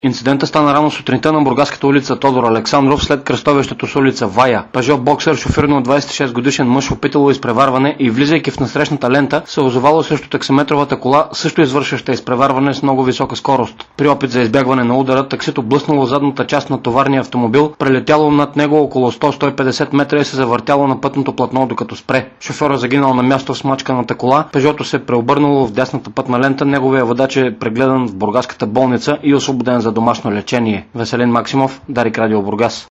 Инцидентът стана рано сутринта на бургаската улица Тодор Александров след кръстовището с улица Вая. Пежо боксер, шофиран от 26 годишен мъж, опитало изпреварване и влизайки в насрещната лента, се озовало срещу таксиметровата кола, също извършваща изпреварване с много висока скорост. При опит за избягване на удара, таксито блъснало задната част на товарния автомобил, прелетяло над него около 100-150 метра и се завъртяло на пътното платно, докато спре. Шофьорът загинал на място в смачканата кола, Пежото се преобърнало в дясната пътна лента, неговия водач е прегледан в бургаската болница и освободен за домашно лечение. Веселин Максимов, Дарик Радио Бургас.